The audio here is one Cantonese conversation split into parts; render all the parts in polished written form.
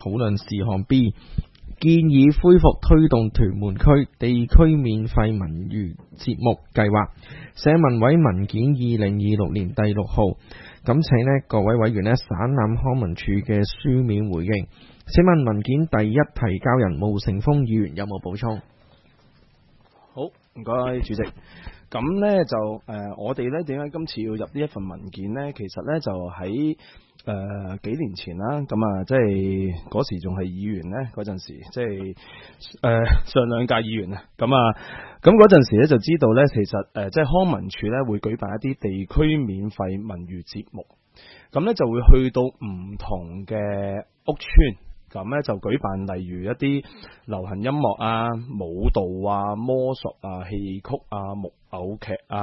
討論事項 B， 建議恢復推動屯門區地區免費文娛節目計劃，社民委文件2026年第6號。咁請呢各位委員呢省覽康文署嘅書面回應。請問文件第一提交人毛成峰議員有冇補充？ 好，唔該主席。咁呢就我哋呢點解今次要入呢一份文件呢？其實呢就喺幾年前啦，咁啊即係嗰時仲係議員呢，嗰陣時即係上兩屆議員啊，咁嗰陣時呢就知道呢，其實即係康文署呢會舉辦一啲地區免費文娛節目，咁呢就會去到唔同嘅屋邨。咁咧就舉辦例如一啲流行音樂啊、舞蹈啊、魔術啊、戲曲啊、木偶劇啊、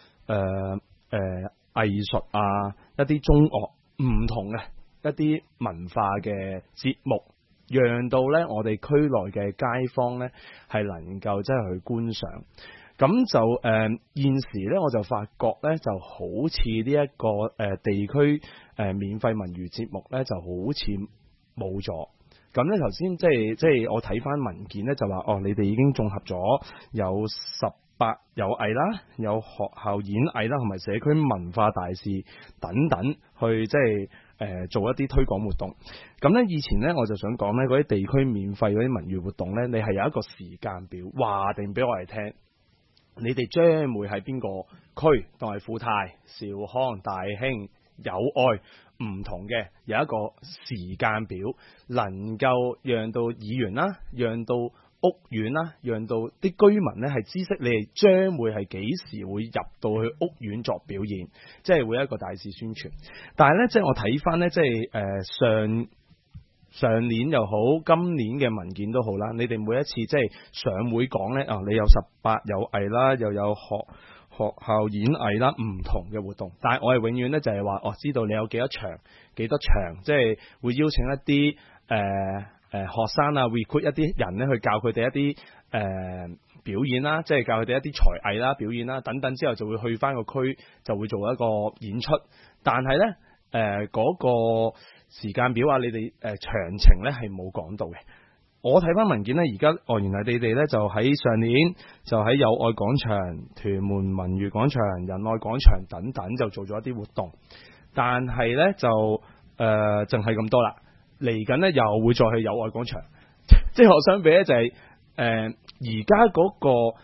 藝術啊、一啲中樂唔同嘅一啲文化嘅節目，讓到咧我哋區內嘅街坊咧係能夠即係去觀賞。咁就現時咧我就發覺咧就好似呢一個地區免費文娛節目咧就好似冇咗。咁咧頭先即係我睇翻文件咧就話你哋已經綜合咗有18有藝啦，有學校演藝啦，同埋社區文化大使等等去即係做一啲推廣活動。咁咧以前咧我就想講咧嗰啲地區免費嗰啲文娛活動咧，你係有一個時間表話定俾我哋聽，你哋將會喺邊個區，當係富泰、兆康、大興、友愛唔同嘅有一個時間表，能夠讓到議員啦，讓到屋苑啦，讓到啲居民呢係知悉你哋將會係幾時會入到去屋苑作表演，即係會有一個大肆宣傳。但係呢，即係我睇翻呢，即係上年又好，今年嘅文件都好啦，你哋每一次即係上會講呢，你有18有藝啦，又有學校演藝啦，唔同嘅活動，但係我係永遠咧就係話，知道你有幾多場，即係會邀請一啲學生啊 recruit 一啲人咧去教佢哋一啲表演啦，即係教佢哋一啲才藝啦、表演啦等等，之後就會去翻個區，就會做一個演出。但係咧嗰個時間表啊，你哋詳情咧係冇講到嘅。我睇翻文件呢，而家原來你哋呢就喺上年就喺友愛廣場、屯門文娛廣場、仁愛廣場等等就做咗一啲活動，但係呢就淨係咁多啦。嚟緊呢又會再去友愛廣場，即係我相比呢就係而家嗰個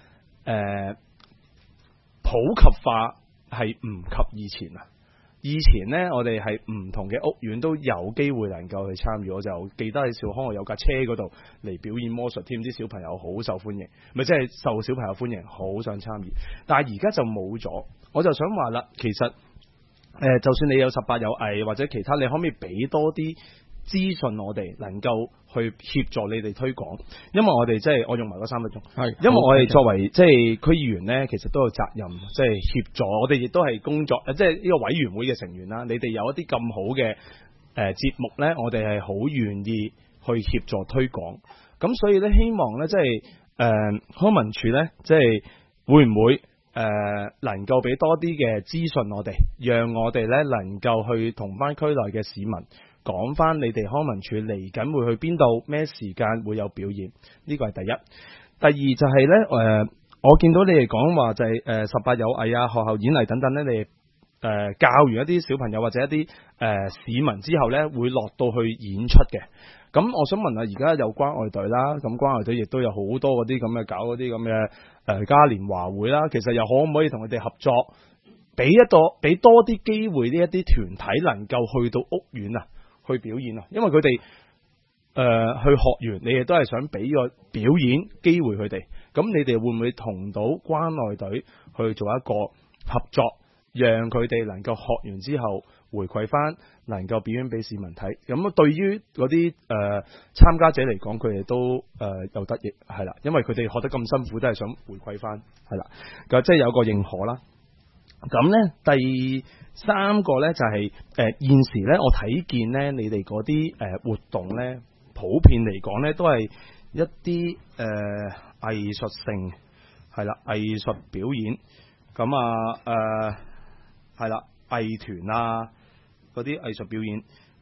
普及化係唔及以前啊。以前呢，我哋係唔同嘅屋苑都有機會能夠去參與。我就記得喺兆康我有架車嗰度嚟表演魔術添，啲小朋友好受歡迎，咪即係受小朋友歡迎，好想參與。但係而家就冇咗，我就想話啦，其實就算你有18有藝或者其他，你可唔可以俾多啲資訊我哋，能夠去協助你哋推廣？因為我哋即係我用埋嗰3分鐘，係因為我哋作為即係區議員呢，其實都有責任，即係協助我哋，亦都係工作，即係呢個委員會嘅成員啦。你哋有一啲咁好嘅節目呢，我哋係好願意去協助推廣。咁所以呢，希望呢，即係康文署呢，即係會唔會能夠俾多啲嘅資訊我哋，讓我哋呢能夠去同翻區內嘅市民講翻你哋康文署嚟緊會去邊度，咩時間會有表演？呢個係第一。第二就係呢，我見到你哋講話就係18有藝啊、學校演藝等等呢，你教完一啲小朋友或者一啲市民之後呢，會落到去演出嘅。咁我想問下，而家有關愛隊啦，咁關愛隊亦都有好多嗰啲咁嘅搞嗰啲咁嘅嘉年華會啦，其實又可唔可以同佢哋合作，俾多啲機會呢一啲團體能夠去到屋苑啊？去表演啊，因為佢哋去學完，你哋都係想俾個表演機會佢哋。咁你哋會唔會同到關愛隊去做一個合作，讓佢哋能夠學完之後回饋翻，能夠表演俾市民睇？咁對於嗰啲參加者嚟講，佢哋都有得益，係啦，因為佢哋學得咁辛苦，都係想回饋翻，係啦，咁即係有個認可啦。咁呢，第3個呢，就係現時呢，我睇見呢，你哋嗰啲活動呢，普遍嚟講呢，都係一啲藝術性，係啦，藝術表演，咁係啦，藝團啊嗰啲藝術表演，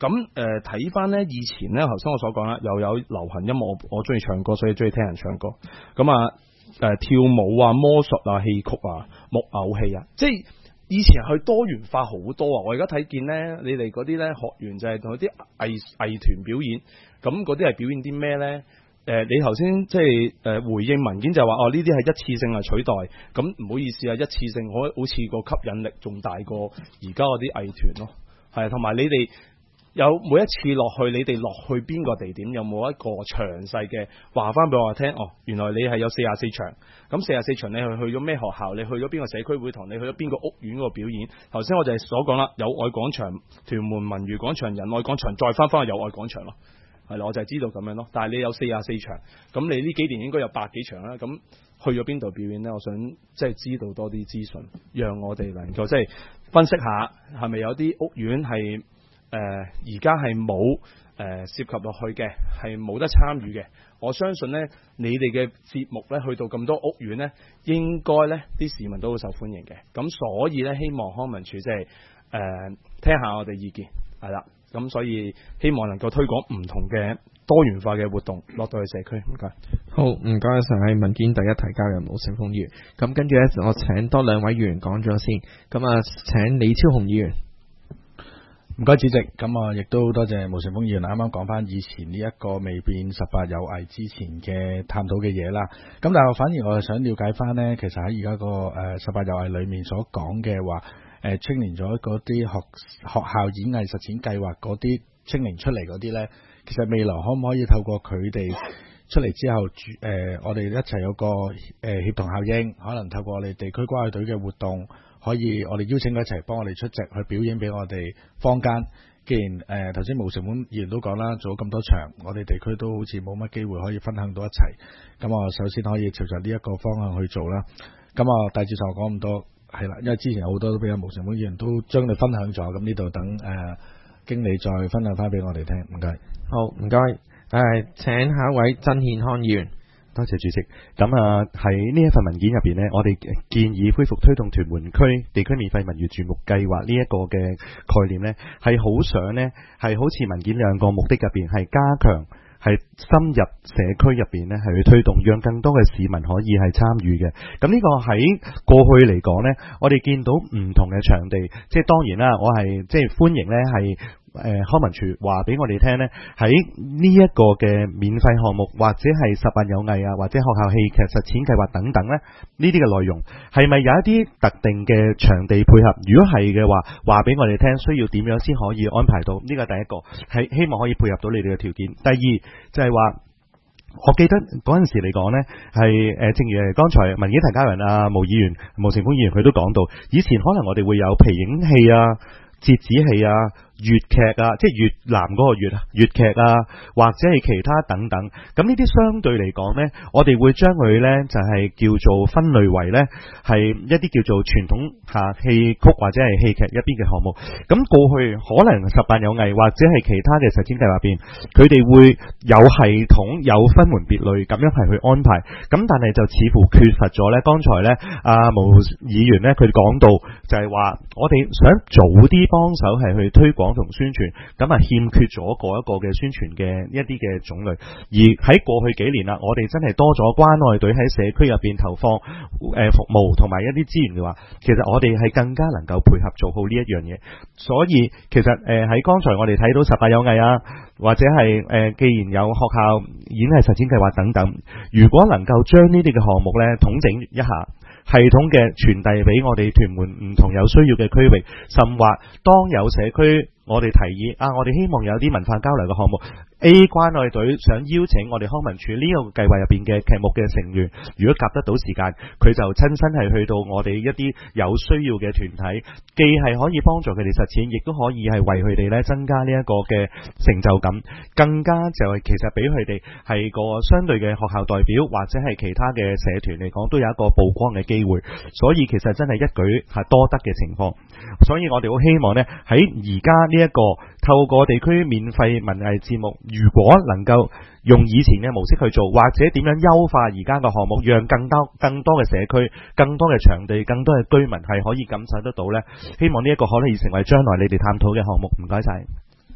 咁睇翻咧，以前咧頭先我所講啦，又有流行音樂，我中意唱歌，所以中意聽人唱歌。咁跳舞啊、魔術啊、戲曲啊、木偶戲啊，即係以前係多元化好多啊！我而家睇見咧，你哋嗰啲咧學員就係同啲藝團表演，咁嗰啲係表演啲咩咧？你頭先即係回應文件就話呢啲係一次性嚟取代，咁唔好意思啊，一次性好似個吸引力仲大過而家嗰啲藝團咯，係同埋你哋有每一次落去，你哋落去邊個地點，有冇一個詳細嘅話翻俾我聽？原來你係有44場，咁44場你係去咗咩學校？你去咗邊個社區會堂？你去咗邊個屋苑嗰個表演？頭先我就係所講啦，友愛廣場、屯門文娛廣場、仁愛廣場，再翻去友愛廣場咯。係啦，我就係知道咁樣咯。但係你有44場，咁你呢幾年應該有百幾場啦。咁去咗邊度表演呢？我想即係知道多啲資訊，讓我哋能夠即係分析下係咪有啲屋苑係而家係冇涉及落去嘅，係冇得參與嘅。我相信呢，你哋嘅節目呢，去到咁多屋苑呢，應該呢啲市民都好受歡迎嘅。咁所以呢，希望康文署即係聽下我哋意見，係啦。咁所以希望能夠推廣唔同嘅多元化嘅活動落到去社區。唔該。 好，唔該晒文件第一提交人毛成峰議員。咁跟住咧，我請多兩位議員講咗先。咁請李超雄議員。 唔該主席，咁亦都多謝毛成峰議員啱啱講翻以前呢一個未變18有藝之前嘅探討嘅嘢啦。咁但係反而我係想了解翻呢，其實喺而家個18有藝裏面所講嘅話，青年咗嗰啲學校演藝實踐計劃嗰啲青年出嚟嗰啲呢，其實未來可唔可以透過佢哋出嚟之後，我哋一齊有個協同效應，可能透過我哋地區關愛隊嘅活動，可以我哋邀請佢一齊幫我哋出席去表演俾我哋坊間。既然頭先毛成峰議員都講啦，做咗咁多場，我哋地區都好似冇乜機會可以分享到一齊。咁我首先可以朝着呢一個方向去做啦。咁大致上我講咁多。係啦，因為之前有好多都俾阿毛成峰議員都將你分享咗，咁呢度等經理再分享翻俾我哋聽，唔該。 好，唔該。請下一位曾憲康議員。 多謝主席。咁喺呢一份文件入邊呢，我哋建議恢復推動屯門區地區免費文娛住目計劃呢一個嘅概念呢，係好想呢，係好似文件兩個目的入邊係加強。係深入社區入邊呢，係去推動，讓更多嘅市民可以係參與嘅。咁呢個喺過去嚟講呢，我哋見到唔同嘅場地，即係當然啦，我係即係歡迎呢係。康文署話俾我哋聽呢，喺呢一個嘅免費項目或者係18有藝啊，或者學校戲劇實踐計劃等等呢，呢啲嘅內容係咪有一啲特定嘅場地配合？如果係嘅話俾我哋聽，需要點樣先可以安排到？呢個第一個係希望可以配合到你哋嘅條件。第二就係話，我記得嗰陣時嚟講呢，係正如剛才文件提交人毛成峰議員佢都講到，以前可能我哋會有皮影戲啊、折子戲啊、粵劇啊，即係越南嗰個粵劇啊，或者係其他等等。咁呢啲相對嚟講呢，我哋會將佢呢就係叫做分類為呢係一啲叫做傳統戲曲或者係戲劇一邊嘅項目。咁過去可能18有藝或者係其他嘅實踐計劃入邊，佢哋會有系統有分門別類咁樣係去安排。咁但係就似乎缺乏咗呢。剛才呢毛議員呢，佢講到就係話，我哋想早啲幫手係去推廣同宣傳，咁欠缺咗嗰一個嘅宣傳嘅一啲嘅種類。而喺過去幾年啦，我哋真係多咗關愛隊喺社區入邊投放服務同埋一啲資源嘅話，其實我哋係更加能夠配合做好呢一樣嘢。所以其實喺剛才我哋睇到18有藝啊，或者係既然有學校演藝實踐計劃等等，如果能夠將呢啲嘅項目呢統整一下，系統嘅傳遞俾我哋屯門唔同有需要嘅區域，甚或當有社區我哋提議我哋希望有啲文化交流嘅項目， A 關愛隊想邀請我哋康文署呢個計劃入邊嘅劇目嘅成員，如果夾得到時間，佢就親身係去到我哋一啲有需要嘅團體，既係可以幫助佢哋實踐，亦都可以係為佢哋咧增加呢一個嘅成就感，更加就係其實俾佢哋係個相對嘅學校代表或者係其他嘅社團嚟講，都有一個曝光嘅機會，所以其實真係一舉係多得嘅情況。所以我哋好希望呢，喺而家呢一個透過地區免費文藝節目，如果能夠用以前嘅模式去做，或者點樣優化而家嘅項目，讓更多嘅社區、更多嘅場地、更多嘅居民係可以感受得到呢，希望呢一個可以成為將來你哋探討嘅項目。唔該晒。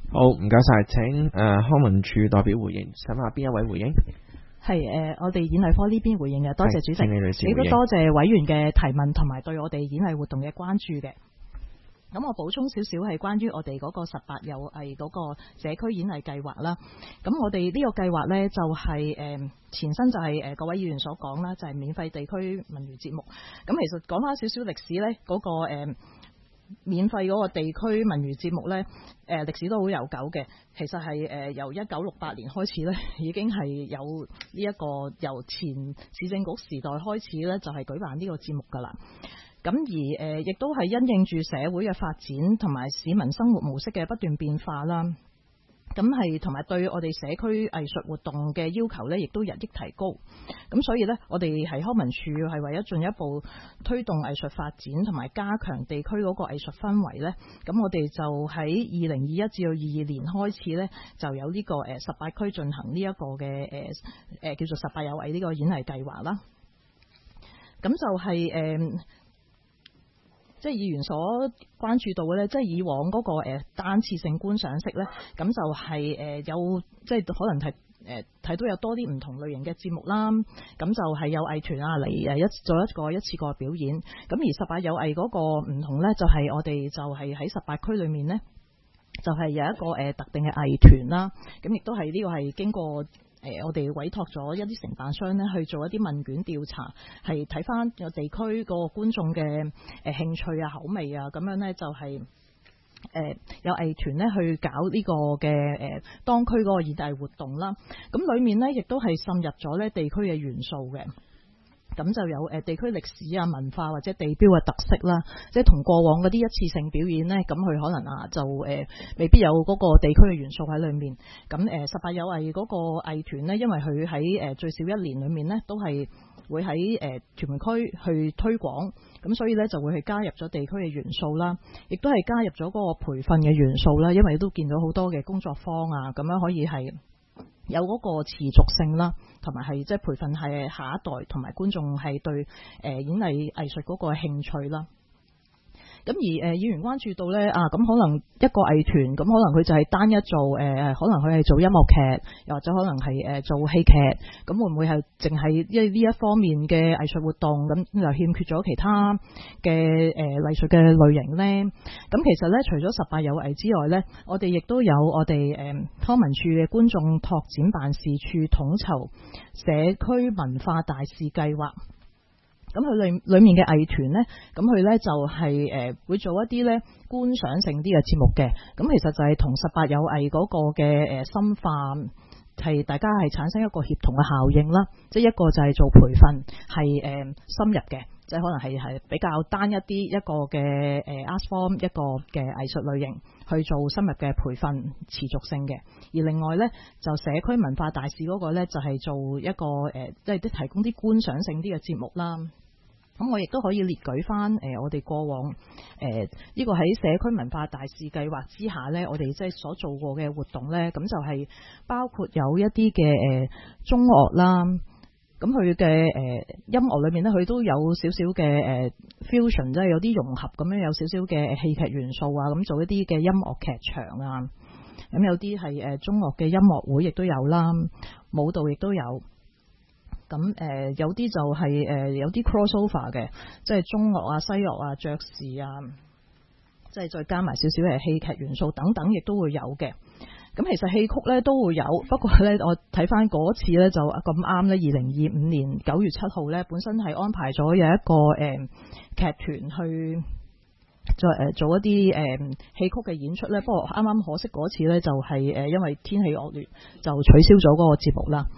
好，唔該晒，請康文署代表回應，想下邊一位回應？ 係我哋演藝科呢邊回應嘅，多謝主席， 請李女士回應。 亦都多謝委員嘅提問同埋對我哋演藝活動嘅關注嘅。咁我補充少少係關於我哋嗰個18有藝嗰個社區演藝計劃啦。咁我哋呢個計劃呢，就係前身就係各位議員所講啦，就係免費地區文娛節目。咁其實講翻少少歷史呢，嗰個免費嗰個地區文娛節目呢，歷史都好悠久嘅。其實係由1968年開始呢，已經係有呢一個由前市政局時代開始呢，就係舉辦呢個節目㗎啦。咁而亦都係因應住社會嘅發展同埋市民生活模式嘅不斷變化啦。咁係同埋對我哋社區藝術活動嘅要求呢，亦都日益提高。咁所以呢，我哋喺康文署係為咗進一步推動藝術發展同埋加強地區嗰個藝術氛圍呢，咁我哋就喺2021至到22年開始呢，就有呢個18區進行呢一個嘅叫做18有藝呢個演藝計劃啦。咁就係即係議員所關注到嘅咧，即係以往嗰個單次性觀賞式咧，咁就係有即係可能係睇到有多啲唔同類型嘅節目啦。咁就係有藝團啊嚟做一個一次過表演。咁而18有藝嗰個唔同咧，就係我哋就係喺18區裏面咧，就係有一個特定嘅藝團啦。咁亦都係呢個係經過我哋委託咗一啲承辦商咧去做一啲問卷調查，係睇翻個地區個觀眾嘅興趣啊、口味啊，咁樣咧就係有藝團咧去搞呢個嘅當區嗰個演藝活動啦。咁裡面咧亦都係滲入咗咧地區嘅元素嘅。咁就有地區歷史啊、文化或者地標嘅特色啦，即係同過往嗰啲一次性表演呢，咁佢可能就未必有嗰個地區嘅元素喺裏面。咁18有藝嗰個藝團呢，因為佢喺最少1年裏面呢，都係會喺屯門區去推廣，咁所以呢，就會去加入咗地區嘅元素啦，亦都係加入咗嗰個培訓嘅元素啦，因為都見到好多嘅工作坊啊，咁樣可以係有嗰個持續性啦，同埋係即係培訓係下一代同埋觀眾係對演藝藝術嗰個興趣啦。咁而議員關注到咧咁可能一個藝團咁可能佢就係單一做可能佢係做音樂劇，又或者可能係做戲劇，咁會唔會係淨係呢一方面嘅藝術活動，咁就欠缺咗其他嘅藝術嘅類型咧？咁其實咧，除咗18有藝之外咧，我哋亦都有我哋康文署嘅觀眾拓展辦事處統籌社區文化大使計劃。咁佢裏面嘅藝團呢，咁佢呢就係會做一啲呢觀賞性啲嘅節目嘅。咁其實就係同18有藝嗰個嘅深化，係大家係產生一個協同嘅效應啦。即係一個就係做培訓係深入嘅，即係可能係比較單一啲一個嘅art form 一個嘅藝術類型去做深入嘅培訓持續性嘅。而另外呢，就社區文化大使嗰個呢，就係做一個即係提供啲觀賞性啲嘅節目啦。咁我亦都可以列舉翻我哋過往呢個喺社區文化大使計劃之下呢，我哋即係所做過嘅活動呢，咁就係包括有一啲嘅中樂啦，咁佢嘅音樂裏面呢，佢都有少少嘅fusion，即係有啲融合咁樣，有少少嘅戲劇元素啊，咁做一啲嘅音樂劇場啊，咁有啲係中樂嘅音樂會亦都有啦，舞蹈亦都有。咁有啲就係有啲 crossover 嘅，即係中樂啊、西樂啊、爵士啊，即係再加埋少少嘅戲劇元素等等，亦都會有嘅。咁其實戲曲咧都會有，不過咧我睇翻嗰次咧就咁啱咧，2025年9月7號咧，本身係安排咗有一個劇團去再做一啲戲曲嘅演出咧，不過啱啱可惜嗰次咧就係因為天氣惡劣就取消咗嗰個節目啦。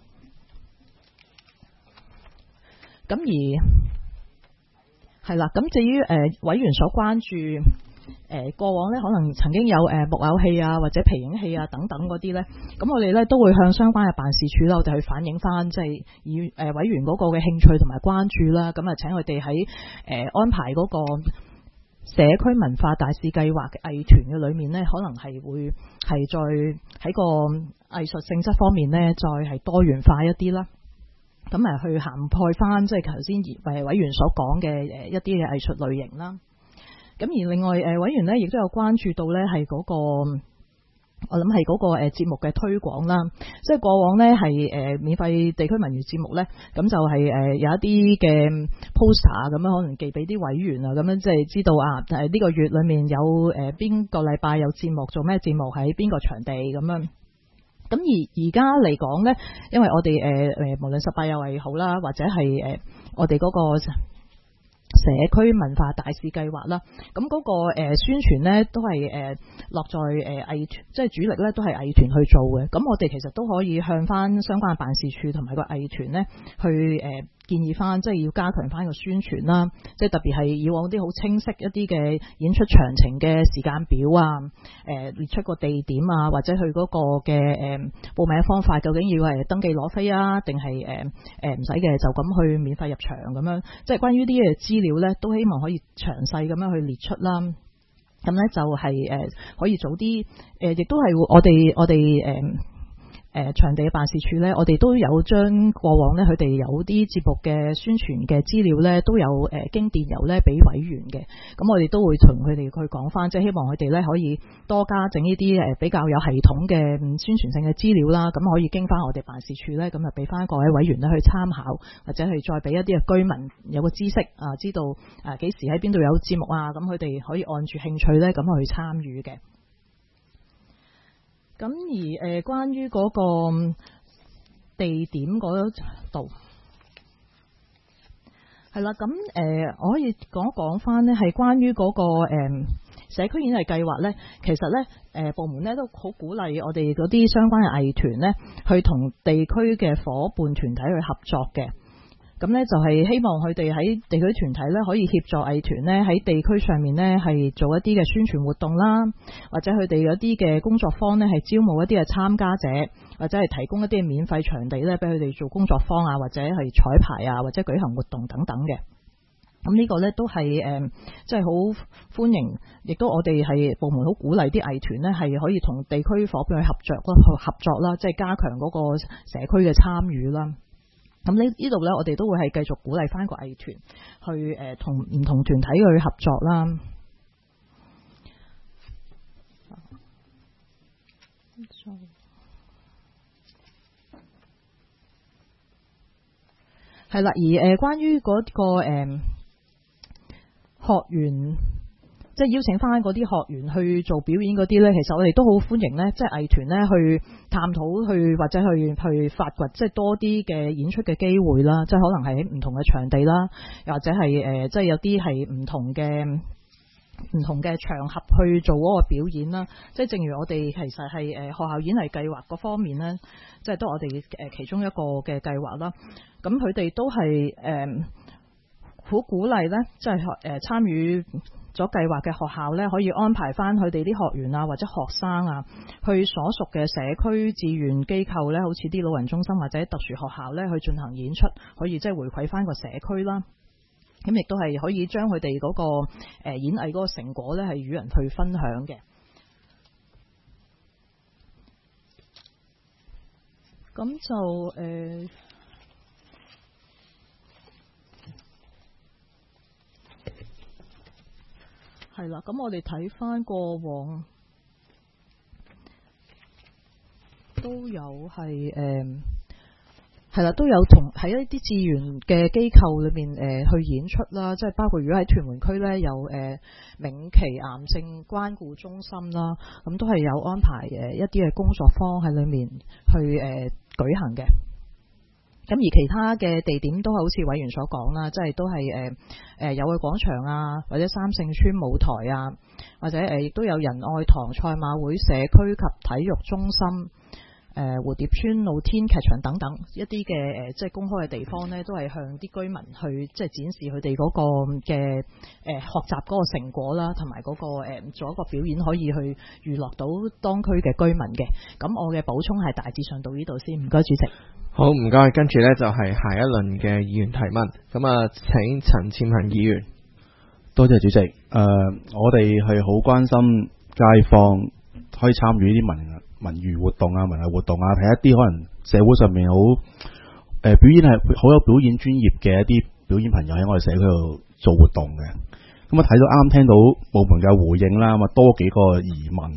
咁而係啦，咁至於委員所關注過往呢，可能曾經有木偶戲啊或者皮影戲啊等等嗰啲呢，咁我哋呢都會向相關嘅辦事處啦，我哋去反映翻即係以委員嗰個嘅興趣同埋關注啦，咁啊請佢哋喺安排嗰個社區文化大使計劃嘅藝團嘅裏面呢，可能係會係再喺個藝術性質方面呢，再係多元化一啲啦。咁去涵蓋翻即係頭先委員所講嘅一啲嘅藝術類型啦。咁而另外委員呢亦都有關注到呢係嗰個我諗係嗰個節目嘅推廣啦，即係過往呢係免費地區文娛節目呢，咁就係有一啲嘅 poster 咁樣，可能寄俾啲委員啊，咁樣即係知道啊呢個月裏面有邊個禮拜有節目，做咩節目喺邊個場地咁樣。咁而家嚟講呢，因為我哋無論18有為好啦，或者係我哋嗰個社區文化大使計劃啦，咁嗰個宣傳呢都係落在藝團，即係主力呢都係藝團去做嘅。咁我哋其實都可以向翻相關嘅辦事處同埋個藝團呢去建議翻，即係要加強翻個宣傳啦。即係特別係以往啲好清晰一啲嘅演出詳情嘅時間表啊，列出個地點啊，或者去嗰個嘅報名方法，究竟要係登記攞飛啊，定係唔使嘅就咁去免費入場咁樣。即係關於啲嘅資料呢，都希望可以詳細咁樣去列出啦。咁呢就係可以早啲亦都係我哋場地嘅辦事處呢，我哋都有將過往呢，佢哋有啲節目嘅宣傳嘅資料呢，都有經電郵呢俾委員嘅。咁我哋都會同佢哋去講翻，即係希望佢哋呢可以多加整呢啲比較有系統嘅宣傳性嘅資料啦。咁可以經翻我哋辦事處呢，咁就俾翻各位委員呢去參考，或者係再俾一啲嘅居民有個知識啊，知道幾時喺邊度有節目啊，咁佢哋可以按住興趣呢咁去參與嘅。咁而關於嗰個地點嗰度，係啦，咁我可以講翻呢，係關於嗰個社區演藝計劃呢。其實呢，部門呢都好鼓勵我哋嗰啲相關嘅藝團呢，去同地區嘅伙伴團體去合作嘅。咁呢就係希望佢哋喺地區團體呢，可以協助藝團呢喺地區上面呢係做一啲嘅宣傳活動啦，或者佢哋有啲嘅工作坊呢係招募一啲嘅參加者，或者係提供一啲免費場地呢俾佢哋做工作坊啊，或者係彩排啊，或者舉行活動等等嘅。咁呢個呢都係即係好歡迎，亦都我哋係部門好鼓勵啲藝團呢係可以同地區伙伴去合作啦，即係加強嗰個社區嘅參與啦。咁呢度呢，我哋都會係繼續鼓勵翻個藝團去同唔同團體去合作啦。係啦，而關於嗰個學員，即係邀請翻嗰啲學員去做表演嗰啲呢，其實我哋都好歡迎呢，即係藝團呢去探討去或者去發掘即係多啲嘅演出嘅機會啦，即係可能係喺唔同嘅場地啦，又或者係即係有啲係唔同嘅場合去做嗰個表演啦。即係正如我哋其實係學校演藝計劃嗰方面呢，即係都我哋其中一個嘅計劃啦。咁佢哋都係好鼓勵呢，即係參與咗計劃嘅學校呢，可以安排翻佢哋啲學員啊，或者學生啊，去所屬嘅社區志願機構呢，好似啲老人中心或者特殊學校呢，去進行演出，可以即係回饋翻個社區啦。咁亦都係可以將佢哋嗰個演藝嗰個成果呢，係與人去分享嘅。咁就係啦，咁我哋睇翻過往都有係係啦，都有同喺一啲志願嘅機構裏面去演出啦，即係包括如果喺屯門區呢，有銘奇癌症關顧中心啦，咁都係有安排一啲嘅工作坊喺裏面去舉行嘅。咁而其他嘅地點都係好似委員所講啦，即係都係友愛廣場啊，或者三聖村舞台啊，或者亦都有仁愛堂賽馬會社區及體育中心、蝴蝶村露天劇場等等一啲嘅即係公開嘅地方呢，都係向啲居民去即係展示佢哋嗰個嘅學習嗰個成果啦，同埋嗰個做一個表演可以去娛樂到當區嘅居民嘅。咁我嘅補充係大致上到呢度先，唔該主席。 好，唔該，跟住呢就係下一輪嘅議員提問。咁啊，請陳占恒議員。 多謝主席。我哋係好關心街坊可以參與啲文娛活動啊、文藝活動啊，睇一啲可能社會上面好表演係好有表演專業嘅一啲表演朋友喺我哋社區度做活動嘅。咁啊睇到啱聽到部門嘅回應啦，咁啊多幾個疑問。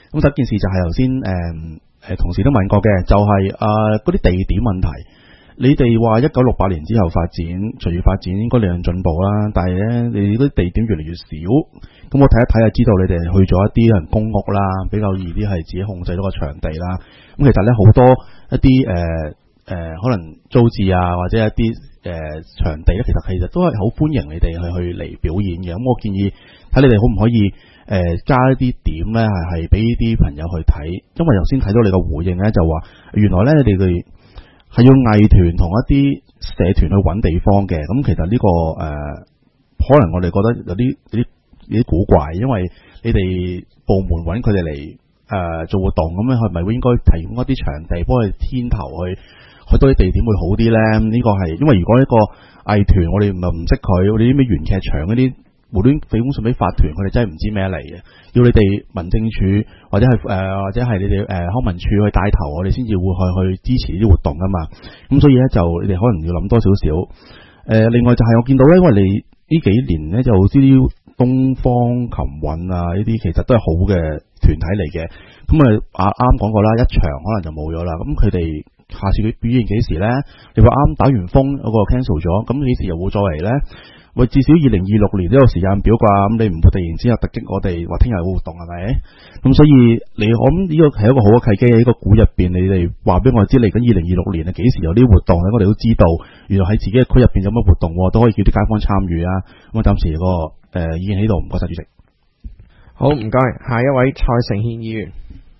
咁第一件事就係頭先同事都問過嘅，就係嗰啲地點問題。你哋話1968年之後發展，隨住發展應該理論進步啦，但係咧你嗰啲地點越嚟越少。咁我睇一睇就知道你哋去咗一啲人公屋啦，比較易啲係自己控制到個場地啦。咁其實咧好多一啲可能租置啊，或者一啲場地咧，其實都係好歡迎你哋去嚟表演嘅。咁我建議睇你哋可唔可以加一啲點咧，係俾啲朋友去睇。因為頭先睇到你個回應咧，就話原來咧你哋係要藝團同一啲社團去揾地方嘅。咁其實呢個可能我哋覺得有啲古怪，因為你哋部門揾佢哋嚟做活動，咁樣係咪會應該提供一啲場地幫佢牽頭去多啲地點會好啲咧？呢個係因為如果一個藝團我哋唔識佢，我哋啲咩原劇場嗰啲無端俾封信俾法團，佢哋真係唔知咩嚟嘅。要你哋民政處或者係你哋康文署去帶頭，我哋先至會去支持呢啲活動噶嘛。咁所以咧就你哋可能要諗多少少。另外就係我見到咧，因為你呢幾年咧就啲東方琴韻啊呢啲其實都係好嘅團體嚟嘅。咁啱講過啦，一場可能就冇咗啦。咁佢哋下次嘅表演幾時咧？你話啱打完風嗰個 cancel 咗，咁幾時又會再嚟咧？喂，至少2026年都有時間表啩，咁你唔會突然之間突擊我哋話聽日有活動係咪？咁所以我諗呢個係一個好嘅契機，喺個股入邊，你哋話俾我知嚟緊2026年幾時有啲活動咧，我哋都知道，原來喺自己嘅區入邊有乜活動，都可以叫啲街坊參與啊。咁啊，暫時個意見喺度，唔該晒主席。 好，唔該，下一位蔡成憲議員。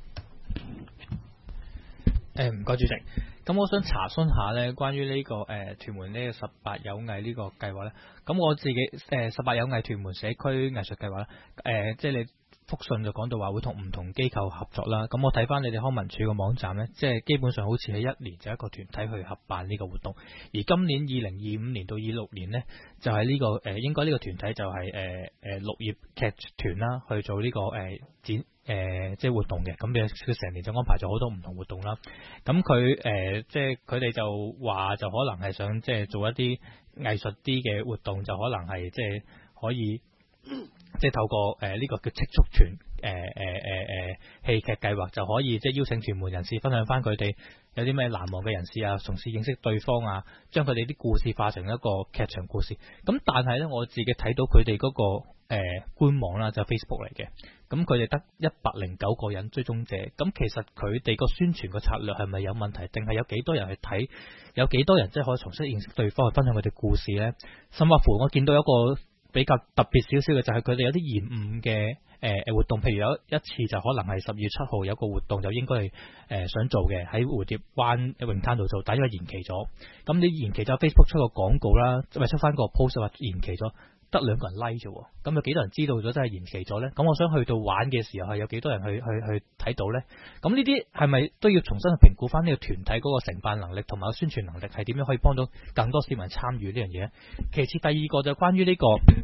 唔該主席，咁我想查詢下咧，關於呢個屯門呢個18有藝呢個計劃咧，咁我自己18有藝屯門社區藝術計劃咧，即係你覆信就講到話會同唔同機構合作啦，咁我睇翻你哋康文署個網站咧，即係基本上好似係一年就一個團體去合辦呢個活動，而今年2025年到26年呢，就係呢個應該呢個團體就係綠葉劇團啦，去做呢個展。即係活動嘅，咁佢成年就安排咗好多唔同活動啦。咁佢即係佢哋就話就可能係想即係做一啲藝術啲嘅活動，就可能係即係可以即係透過呢個叫積蓄團戲劇計劃，就可以即係邀請屯門人士分享翻佢哋有啲咩難忘嘅人士啊，從事認識對方啊，將佢哋啲故事化成一個劇場故事。咁但係咧，我自己睇到佢哋嗰個官網啦，就 Facebook 嚟嘅。咁佢哋得109個人追蹤者，咁其實佢哋個宣傳個策略係咪有問題，定係有幾多人去睇，有幾多人即係可以重新認識對方，去分享佢哋故事呢？甚至乎我見到有一個比較特別少少嘅，就係佢哋有啲延誤嘅活動，譬如有一次就可能係12月7號有個活動，就應該係想做嘅，喺蝴蝶灣泳灘度做，但因為延期咗，咁你延期咗 Facebook 出個廣告啦，即係出翻個 post 話延期咗。得2個人 like 啫，咁有幾多人知道咗真係延期咗呢？咁我想去到玩嘅時候係有幾多人去睇到呢？咁呢啲係咪都要重新去評估翻呢個團體嗰個承辦能力同埋個宣傳能力係點樣可以幫到更多市民參與呢樣嘢？其次第二個就關於呢個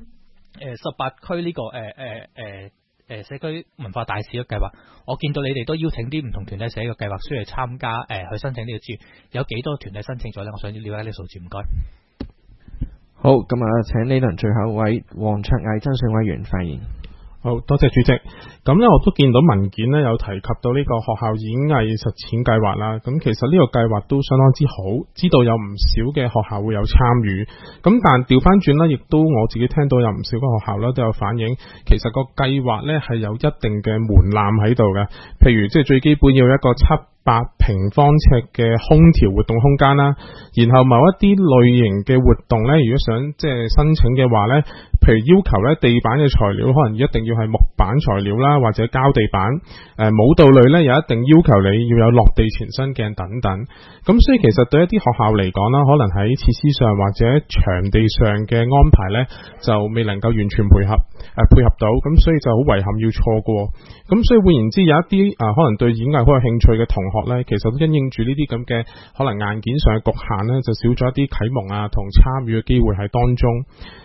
18區呢個社區文化大使嘅計劃，我見到你哋都邀請啲唔同團體寫個計劃書嚟參加去申請呢個資源，有幾多團體申請咗呢？我想了解呢個數字，唔該。 好，咁請呢輪最後一位黃卓毅爭選委員發言。 好多謝主席。咁呢，我都見到文件呢有提及到呢個學校演藝實踐計劃啦。咁其實呢個計劃都相當之好，知道有唔少嘅學校會有參與。咁但調翻轉呢，亦都我自己聽到有唔少嘅學校呢都有反映，其實個計劃呢係有一定嘅門檻喺度嘅。譬如即係最基本要一個700平方尺嘅空調活動空間啦，然後某一啲類型嘅活動呢，如果想即係申請嘅話呢，譬如要求呢地板嘅材料可能一定要係木板材料啦，或者膠地板。舞蹈類呢，又一定要求你要有落地前身鏡等等。咁所以其實對一啲學校嚟講啦，可能喺設施上或者場地上嘅安排呢，就未能夠完全配合到，咁所以就好遺憾要錯過。咁所以換言之，有一啲可能對演藝好有興趣嘅同學呢，其實都因應住呢啲咁嘅可能硬件上嘅局限呢，就少咗一啲啟蒙同參與嘅機會喺當中。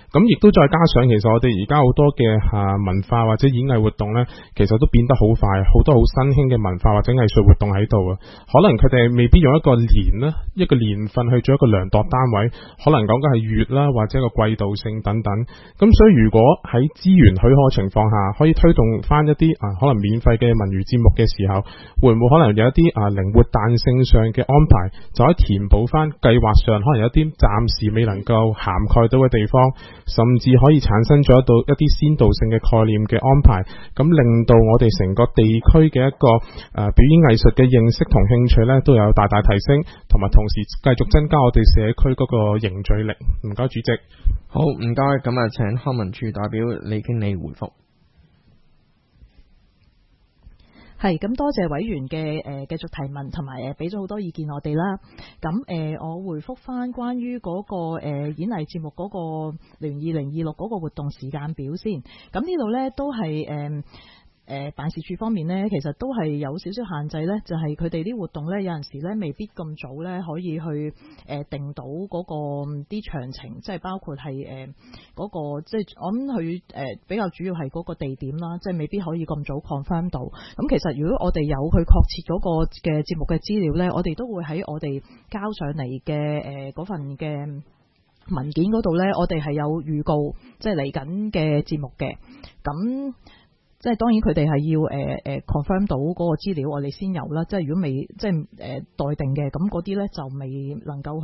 咁亦都再加上，其實我哋而家好多嘅文化或者演藝活動呢，其實都變得好快，好多好新興嘅文化或者藝術活動喺度啊。可能佢哋未必用一個年啦，一個年份去做一個量度單位，可能講緊係月啦，或者一個季度性等等。咁所以如果喺資源許可嘅情況下，可以推動翻一啲可能免費嘅文娛節目嘅時候，會唔會可能有一啲靈活彈性上嘅安排，就可以填補翻計劃上可能有一啲暫時未能夠涵蓋到嘅地方，甚至可以產生咗到一啲先導性嘅概念嘅安排，咁令到我哋成個地區嘅一個表演藝術嘅認識同興趣呢都有大大提升，同埋同時繼續增加我哋社區嗰個凝聚力。唔該，主席。 好，唔該，咁請康文署代表李經理回覆。 係咁，多謝委員嘅繼續提問，同埋俾咗好多意見我哋啦。咁我回覆翻關於嗰個演藝節目嗰個2026嗰個活動時間表先。咁呢度呢都係辦事處方面呢，其實都係有少少限制呢，就係佢哋啲活動呢，有陣時呢未必咁早呢可以去定到嗰個啲詳情，即係包括係嗰個即係我諗佢比較主要係嗰個地點啦，即係未必可以咁早 confirm 到。咁其實如果我哋有佢確切嗰個嘅節目嘅資料呢，我哋都會喺我哋交上嚟嘅嗰份嘅文件嗰度呢，我哋係有預告，即係嚟緊嘅節目嘅。咁即係當然佢哋係要confirm 到嗰個資料，我哋先有啦。即係如果未即係待定嘅，咁嗰啲咧就未能夠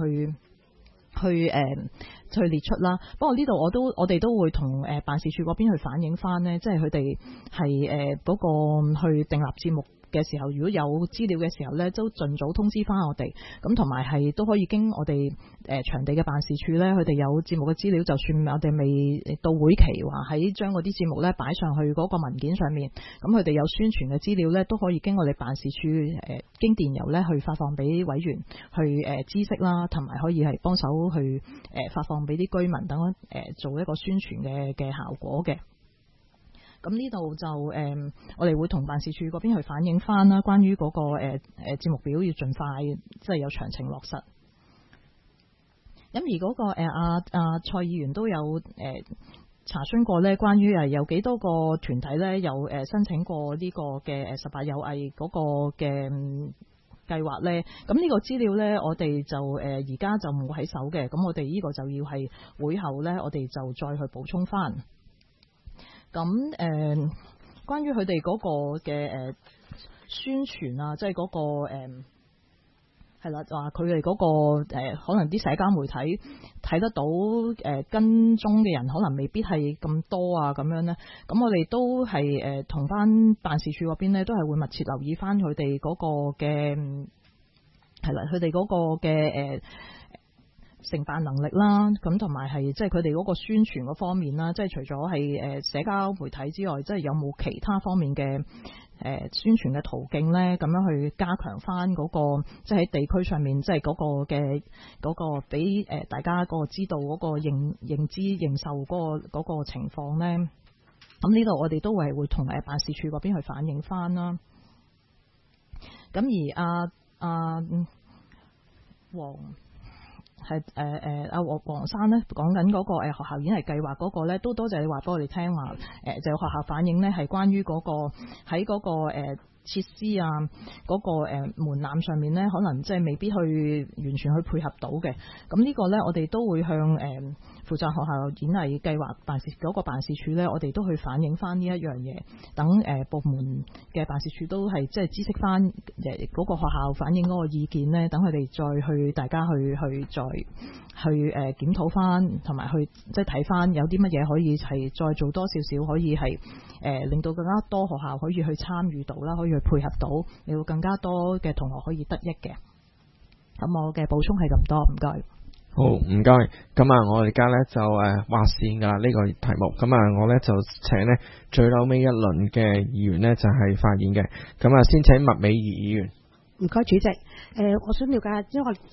去列出啦。不過呢度我哋都會同辦事處嗰邊去反映翻呢，即係佢哋係嗰個去訂立節目嘅時候，如果有資料嘅時候呢，都盡早通知翻我哋。咁同埋係都可以經我哋場地嘅辦事處呢，佢哋有節目嘅資料，就算我哋未到會期話喺將嗰啲節目呢擺上去嗰個文件上面，咁佢哋有宣傳嘅資料呢，都可以經我哋辦事處經電郵呢去發放俾委員去知悉啦，同埋可以係幫手去發放俾啲居民等做一個宣傳嘅效果嘅。咁呢度就我哋會同辦事處嗰邊去反映翻啦，關於嗰個節目表要盡快即係有詳情落實。咁而嗰個蔡議員都有查詢過呢，關於有幾多個團體呢有申請過呢個嘅18有藝嗰個嘅計劃呢。咁呢個資料呢，我哋就而家就冇喺手嘅，咁我哋呢個就要係會後呢，我哋就再去補充翻。咁關於佢哋嗰個嘅宣傳啊，即係嗰個係啦，話佢哋嗰個可能啲社交媒體睇得到跟蹤嘅人可能未必係咁多啊，咁樣呢。咁我哋都係同翻辦事處嗰邊呢，都係會密切留意翻佢哋嗰個嘅係啦，佢哋嗰個嘅承辦能力啦，咁同埋係即係佢哋嗰個宣傳嗰方面啦，即係除咗係社交媒體之外，即係有冇其他方面嘅宣傳嘅途徑咧？咁樣去加強翻嗰個即係喺地區上面，即係嗰個嘅嗰個俾大家嗰個知道嗰個認知認受嗰個情況咧。咁呢度我哋都會同辦事處嗰邊去反映翻啦。咁而黃生呢講緊嗰個學校演藝計劃嗰個呢，都多謝你話俾我哋聽話，就有學校反映呢係關於嗰個喺嗰個設施啊嗰個門檻上面呢，可能即係未必去完全去配合到嘅。咁呢個呢，我哋都會向負責學校演藝計劃辦事嗰個辦事處呢，我哋都去反映翻呢一樣嘢，等部門嘅辦事處都係即係知悉翻嗰個學校反映嗰個意見呢，等佢哋再去大家去再去檢討翻，同埋去即係睇翻有啲乜嘢可以係再做多少少，可以係令到更加多學校可以去參與到啦，可以去配合到，令到更加多嘅同學可以得益嘅。咁我嘅補充係咁多，唔該。 好，唔該。咁我而家呢就劃線噶呢個題目。咁我呢就請呢最後尾一輪嘅議員呢就係發言嘅。咁先請麥美儀議員。 唔該，主席。我想了解，因為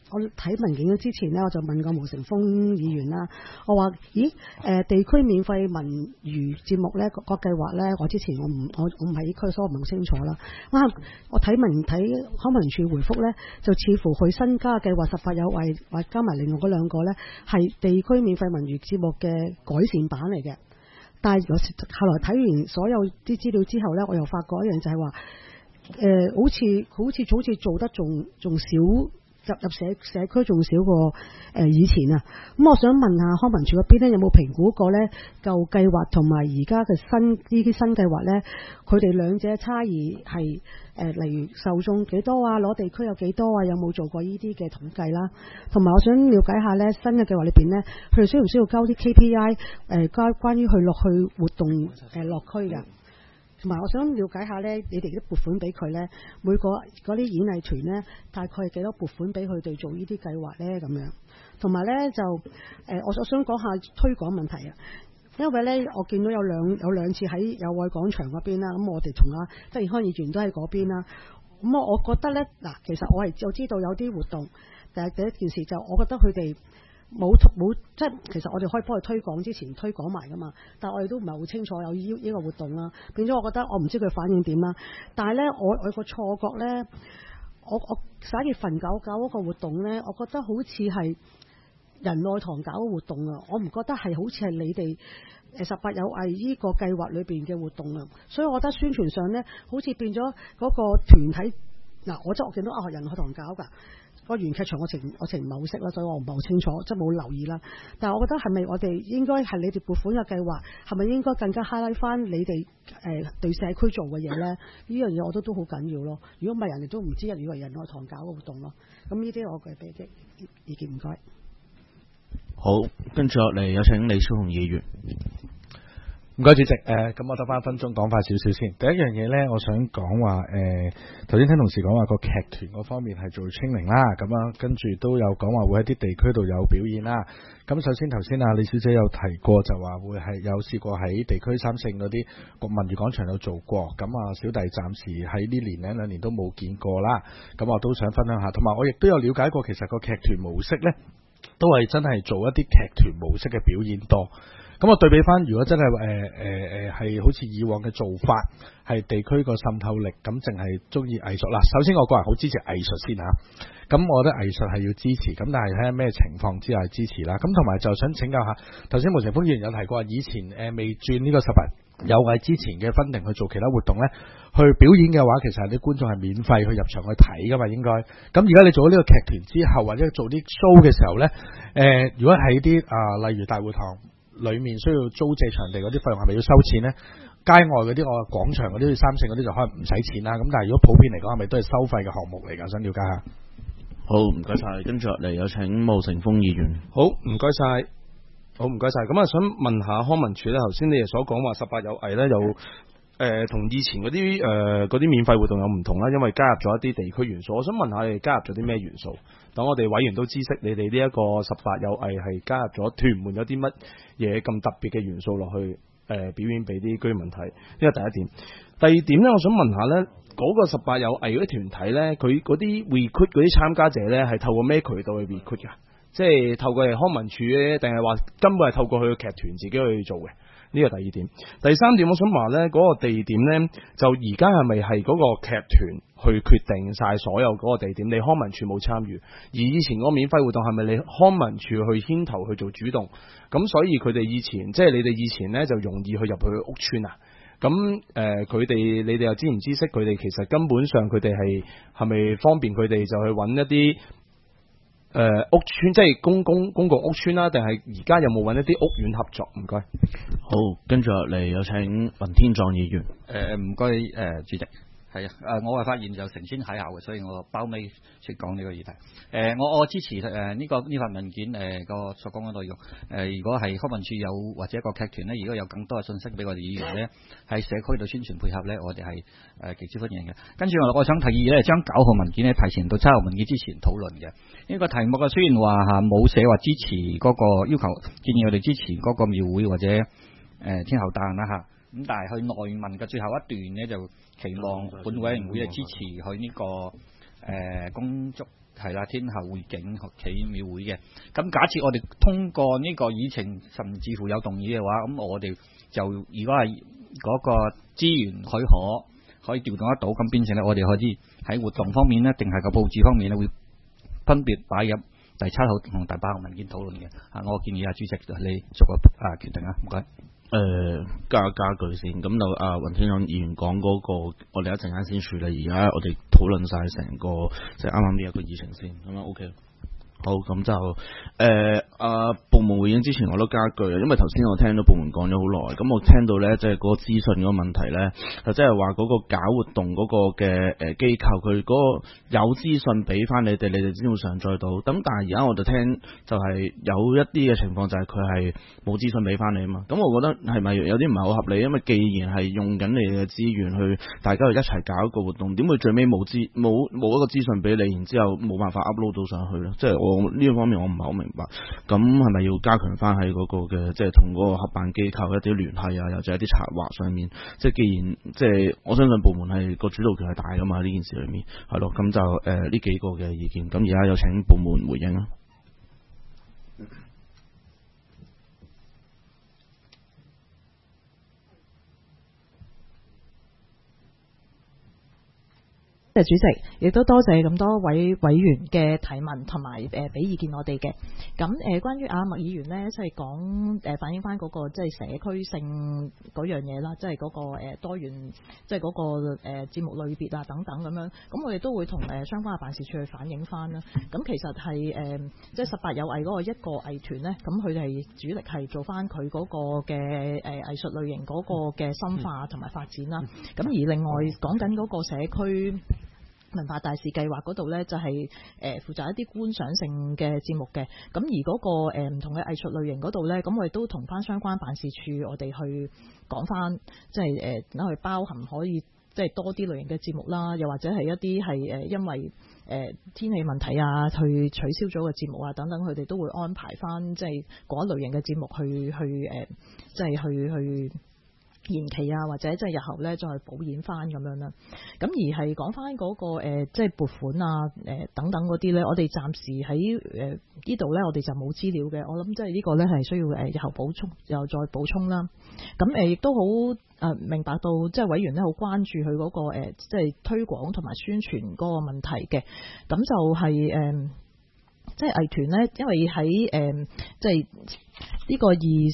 我睇文件之前咧，我就問過毛成峰議員啦，我話：咦地區免費文娛節目咧個計劃咧，我之前我唔喺區，所以我唔係好清楚啦。我睇康文署回覆咧，就似乎佢新加嘅計劃18有為，或加埋另外嗰兩個咧，係地區免費文娛節目嘅改善版嚟嘅。但係後來睇完所有啲資料之後咧，我又發覺一樣就係話，好似做得仲少。入社區仲少過以前啊，咁我想問下康文署嗰邊咧有冇評估過咧舊計劃同埋而家嘅呢啲新計劃咧，佢哋兩者差異係例如受眾幾多啊，攞地區有幾多啊，有冇做過呢啲嘅統計啦？同埋我想了解下咧新嘅計劃裏邊咧，佢哋需唔需要交啲 KPI 關於去落去活動落區㗎？同埋我想了解下咧，你哋啲撥款俾佢咧，每個嗰啲演藝團咧，大概係幾多撥款俾佢哋做呢啲計劃咧咁樣？同埋咧就我想講下推廣問題啊，因為咧我見到有兩次喺友愛廣場嗰邊啦，咁我哋同曾健康議員都喺嗰邊啦，咁我覺得咧嗱，其實我知道有啲活動，但係第一件事就我覺得佢哋。冇即係其實我哋可以幫佢推廣之前推廣埋噶嘛，但係我哋都唔係好清楚有呢個活動啦，變咗我覺得我唔知佢反應點啦。但係咧我個錯覺咧，我11月份搞嗰個活動咧，我覺得好似係仁愛堂搞嘅活動啊，我唔覺得係好似係你哋18有藝呢個計劃裏邊嘅活動啊，所以我覺得宣傳上咧好似變咗嗰個團體嗱，我見到仁愛堂搞㗎。個原劇場我情唔係好識啦，所以我唔係好清楚，即係冇留意啦。但係我覺得係咪我哋應該係你哋撥款嘅計劃，係咪應該更加 highlight 翻你哋對社區做嘅嘢咧？呢樣嘢我覺得都好緊要咯。如果唔係人哋都唔知，如果係仁愛堂搞嘅活動咯。咁呢啲我嘅俾啲意見，唔該。 好，跟住落嚟有請李超雄議員。 唔該主席，咁我得翻1分鐘講快少少先。第一樣嘢咧，我想講話，頭先聽同事講話個劇團嗰方面係做清零啦，咁樣跟住都有講話會喺啲地區度有表演啦。咁首先頭先李小姐有提過，就話會係有試過喺地區3聖嗰啲文娛廣場有做過。咁小弟暫時喺呢年2年都冇見過啦。咁我都想分享下，同埋我亦都有了解過，其實個劇團模式咧，都係真係做一啲劇團模式嘅表演多。咁我對比翻，如果真係係好似以往嘅做法，係地區個滲透力，咁淨係中意藝術啦。首先我個人好支持藝術先嚇，咁我覺得藝術係要支持，咁但係睇下咩情況之下支持啦。咁同埋就想請教下，頭先毛成峰議員有提過，以前未轉呢個18有藝之前嘅分定去做其他活動咧，去表演嘅話，其實啲觀眾係免費去入場去睇噶嘛，應該。咁而家你做咗呢個劇團之後，或者做啲 show 嘅時候咧，如果喺啲例如大會堂裏面需要租借場地嗰啲費用係咪要收錢呢？街外嗰啲廣場嗰啲3聖嗰啲就可能唔使錢啦。咁但係如果普遍嚟講係咪都係收費嘅項目嚟㗎？想了解下。 好，唔該晒。跟住落嚟有請毛成峰議員。 好，唔該晒。咁想問下康文署咧，頭先你哋所講話18有藝咧有同以前嗰啲免費活動有唔同啦，因為加入咗一啲地區元素。我想問下你哋加入咗啲咩元素？等我哋委員都知悉，你哋呢一個18有藝係加入咗屯門有啲乜嘢咁特別嘅元素落去表演俾啲居民睇。呢個第一點。第二點呢，我想問下呢嗰個18有藝嗰啲團體呢，佢嗰啲 recruit 嗰啲參加者呢，係透過咩渠道去 recruit 㗎？即係透過康文署咧，定係話根本係透過佢嘅劇團自己去做嘅？呢個第二點。第三點，我想話呢嗰個地點呢，就而家係咪係嗰個劇團去決定晒所有嗰個地點？你康文署冇參與，而以前嗰個免費活動係咪你康文署去牽頭去做主動？咁所以佢哋以前即係你哋以前呢，就容易去入去屋邨啊？咁你哋又知唔知悉佢哋其實根本上佢哋係咪方便佢哋就去揾一啲屋邨，即係公共屋邨啦，定係而家有冇揾一啲屋苑合作？唔該。 好，跟住落嚟有請雲天壯議員。 唔該，主席。係我係發現就承先啟後嘅，所以我包尾先講呢個議題。我支持呢份文件個所講嘅內容。如果係康文署有或者一個劇團呢，如果有更多嘅信息俾我哋議員呢，喺社區度宣傳配合呢，我哋係極之歡迎嘅。跟住我想提議呢，將9號文件呢提前到7號文件之前討論嘅。呢個題目啊，雖然話冇寫話支持嗰個要求，建議我哋支持嗰個廟會或者天后誕啦嚇。咁但係佢內文嘅最後一段呢，就期望本委員會支持佢呢個公祝係啦，天后會景企廟會嘅。咁假設我哋通過呢個議程，甚至乎有動議嘅話，咁我哋就如果係嗰個資源可以調動得到，咁變成咧我哋可以喺活動方面呢，定係個佈置方面呢，會分別擺入第7號同第8號文件討論嘅。我建議主席你做個決定啊，唔該。 加句先，咁就雲天朗議員講嗰個，我哋一陣間先處理，而家我哋討論晒成個即係啱啱呢一個議程先，咁樣 OK。好，咁就部門回應之前我都加句，因為頭先我聽到部門講咗好耐，咁我聽到呢，即係嗰個資訊嗰個問題呢，就即係話嗰個搞活動嗰個嘅機構，佢嗰個有資訊俾翻你哋先會上載到。咁但係而家我就聽就係有一啲嘅情況就係佢係冇資訊俾翻你啊嘛。咁我覺得係咪有啲唔係好合理？因為既然係用緊你嘅資源去大家去一齊搞一個活動，點會最尾冇一個資訊俾你，然之後冇辦法 upload 到上去呢？即係呢個方面我唔係好明白，咁係咪要加強翻喺嗰個嘅，即係同嗰個合辦機構一啲聯繫啊，又或者一啲策劃上面，即係既然即係我相信部門係個主導權係大噶嘛，呢件事裏面係咯，咁就呢幾個嘅意見，咁而家有請部門回應啦。 主席，亦都多謝咁多位委員嘅提問同埋俾意見我哋嘅。咁關於麥議員呢，即係講反映翻嗰個即係社區性嗰樣嘢啦，即係嗰個多元，即係嗰個節目類別啊等等咁樣。咁我哋都會同相關嘅辦事處去反映翻啦。咁其實係即係18有藝嗰個一個藝團呢，咁佢哋主力係做翻佢嗰個嘅藝術類型嗰個嘅深化同埋發展啦。咁而另外講緊嗰個社區文化大使計劃嗰度呢，就係負責一啲觀賞性嘅節目嘅。咁而嗰個唔同嘅藝術類型嗰度呢，咁我哋都同翻相關辦事處，我哋去講翻，即係去包含可以即係多啲類型嘅節目啦，又或者係一啲係因為天氣問題啊，去取消咗嘅節目啊等等，佢哋都會安排翻即係嗰一類型嘅節目即係去延期啊，或者即係日後咧再補演翻咁樣啦。咁而係講翻嗰個即係撥款啊等等嗰啲咧，我哋暫時喺呢度咧，我哋就冇資料嘅。我諗即係呢個咧係需要日後補充，又再補充啦。咁亦都好明白到即係委員咧好關注佢嗰個即係推廣同埋宣傳嗰個問題嘅。咁就係即係藝團咧，因為喺即係呢個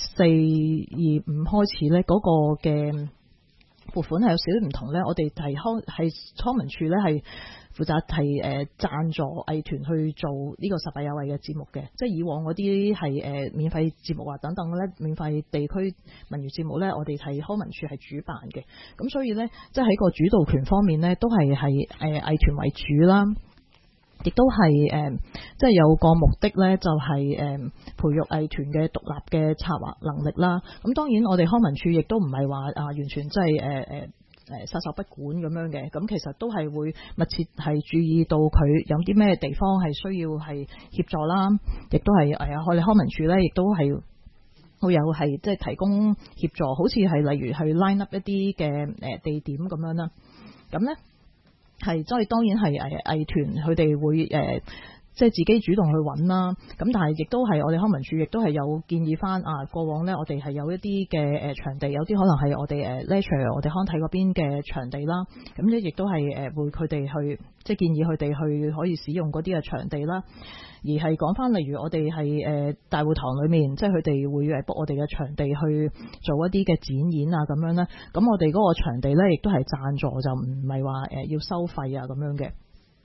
24、25開始咧，嗰個嘅撥款係有少少唔同咧。我哋係康文署咧係負責係贊助藝團去做呢個18有藝嘅節目嘅，即係以往嗰啲係免費節目啊等等咧，免費地區文娛節目咧，我哋係康文署係主辦嘅。咁所以咧，即係喺個主導權方面咧，都係藝團為主啦。亦都係即係有個目的咧，就係培育藝團嘅獨立嘅策劃能力啦。咁當然我哋康文署亦都唔係話完全即係撒手不管咁樣嘅。咁其實都係會密切係注意到佢有啲咩地方係需要係協助啦。亦都係我哋康文署咧，亦都係會有係即係提供協助，好似係例如去 line up 一啲嘅地點咁樣啦。咁咧。係，即係當然係藝團佢哋會即係自己主動去揾啦。咁但係亦都係我哋康文署亦都係有建議翻過往呢，我哋係有一啲嘅場地，有啲可能係我哋lecture 我哋康體嗰邊嘅場地啦。咁咧亦都係會佢哋去即係建議佢哋去可以使用嗰啲嘅場地啦。而係講翻，例如我哋係大會堂裏面，即係佢哋會book我哋嘅場地去做一啲嘅展演啊咁樣咧。咁我哋嗰個場地咧，亦都係贊助，就唔係話要收費啊咁樣嘅。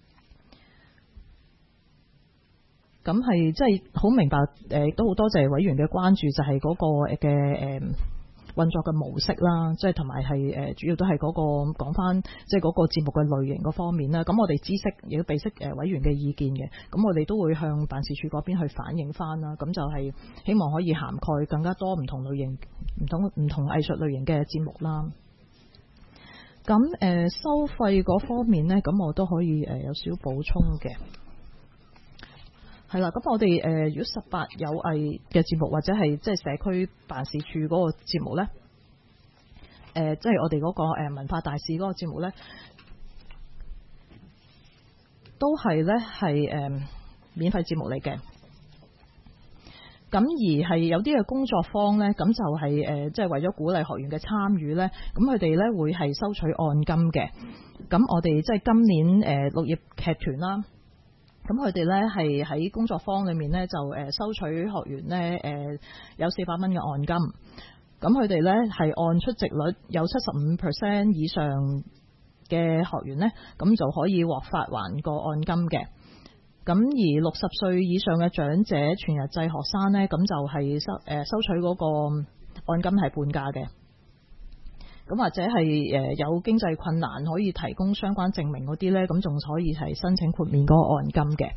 咁係即係好明白，都好多謝委員嘅關注，就係嗰個嘅運作嘅模式啦，即係同埋係主要都係嗰個講翻，即係嗰個節目嘅類型嗰方面啦。咁我哋知悉亦都備悉委員嘅意見嘅，咁我哋都會向辦事處嗰邊去反映翻啦。咁就係希望可以涵蓋更加多唔同類型、唔同藝術類型嘅節目啦。咁收費嗰方面呢，咁我都可以有少少補充嘅。係啦，咁我哋如果18有藝嘅節目或者係即係社區辦事處嗰個節目咧，即係我哋嗰個文化大使嗰個節目咧， 都係咧係免費節目嚟嘅。咁而係有啲嘅工作坊咧，咁就係即係為咗鼓勵學員嘅參與咧，咁佢哋咧會係收取按金嘅。咁我哋即係今年綠葉劇團啦，咁佢哋咧係喺工作坊裏面咧就收取學員咧有400蚊嘅按金。咁佢哋咧係按出席率有75% 以上嘅學員咧，咁就可以獲發還個按金嘅。咁而60歲以上嘅長者全日制學生呢，咁就係收取嗰個按金係半價嘅。咁或者係有經濟困難可以提供相關證明嗰啲呢，咁仲可以係申請豁免嗰個按金嘅。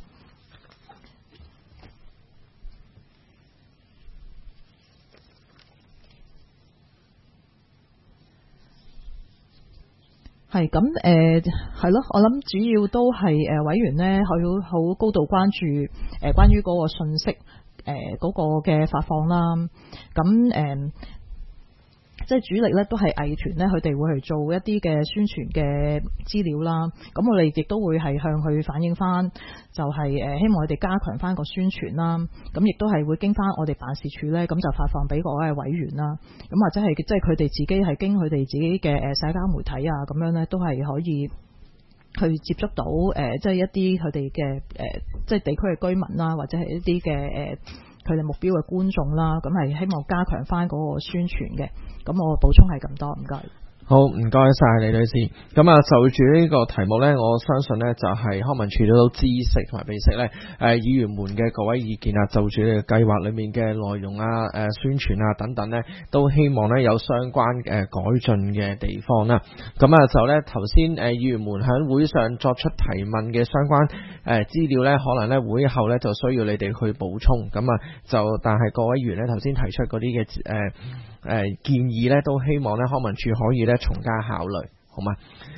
係咁係咯，我諗主要都係委員呢，佢好高度關注關於嗰個信息嗰個嘅發放啦。咁即係主力咧都係藝團咧，佢哋會去做一啲嘅宣傳嘅資料啦。咁我哋亦都會係向佢反映翻，就係希望佢哋加強翻個宣傳啦。咁亦都係會經翻我哋辦事處咧，咁就發放俾各位委員啦。咁或者係即係佢哋自己係經佢哋自己嘅社交媒體啊，咁樣咧都係可以去接觸到即係一啲佢哋嘅即係地區嘅居民啦，或者係一啲嘅佢哋目標嘅觀眾啦。咁係希望加強翻嗰個宣傳嘅。咁我補充係咁多，唔該。 好，唔該晒李女士。咁啊，就住呢個題目呢，我相信呢就係康文署都知悉同埋備悉呢議員們嘅各位意見啊，就住呢個計劃裏面嘅內容啊、宣傳啊等等呢，都希望呢有相關改進嘅地方啦。咁啊，就呢頭先議員們喺會上作出提問嘅相關資料呢，可能呢會後呢就需要你哋去補充。咁啊，但係各位議員呢頭先提出嗰啲嘅建議呢，都希望呢康文署可以呢從加考慮，好嗎？